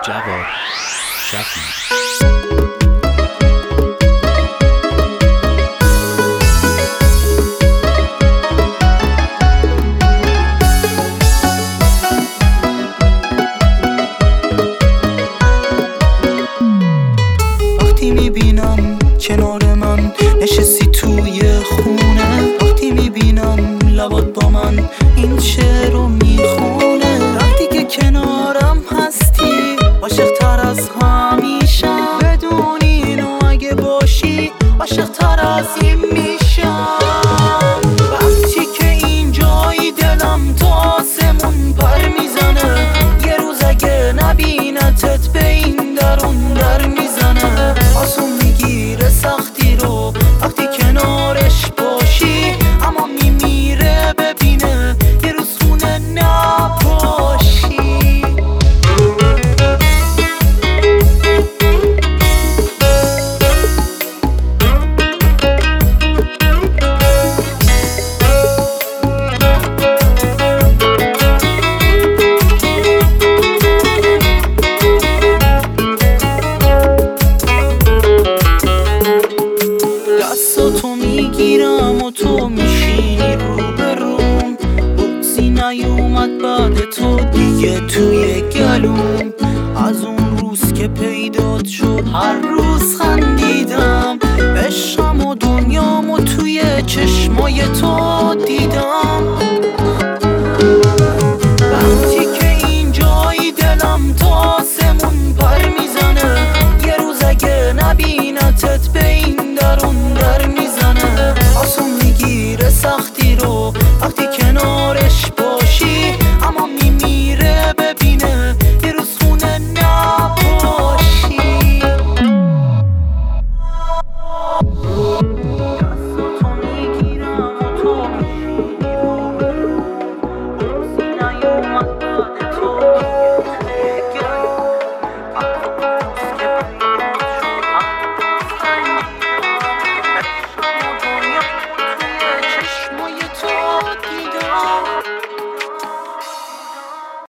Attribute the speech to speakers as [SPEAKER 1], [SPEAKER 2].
[SPEAKER 1] جواد شفیع.
[SPEAKER 2] وقتی میبینم کنار من نشستی توی خونه، وقتی میبینم لبات با من این شعر رو میخونه، وقتی که کنارم هستی عاشق‌تر از همیشم، بدون اینو اگه باشی عاشق‌تر از این میشم. وقتی که اینجایی دلم تا آسمون پر میزنه، یه روز اگه نبینتت به این درون در میزنه، آسون میگیره سختی رو وقتی کنارش باشی، اما میمیره ببینه یه روز خونه نباشی. دستاتو میگیرم و تو میشینی روبروم، بغضی نیومد بعد تو دیگه توی گلوم، از اون روز که پیدات شد هر روز خندیدم، عشقم و دنیامو توی چشمای تو دیدم.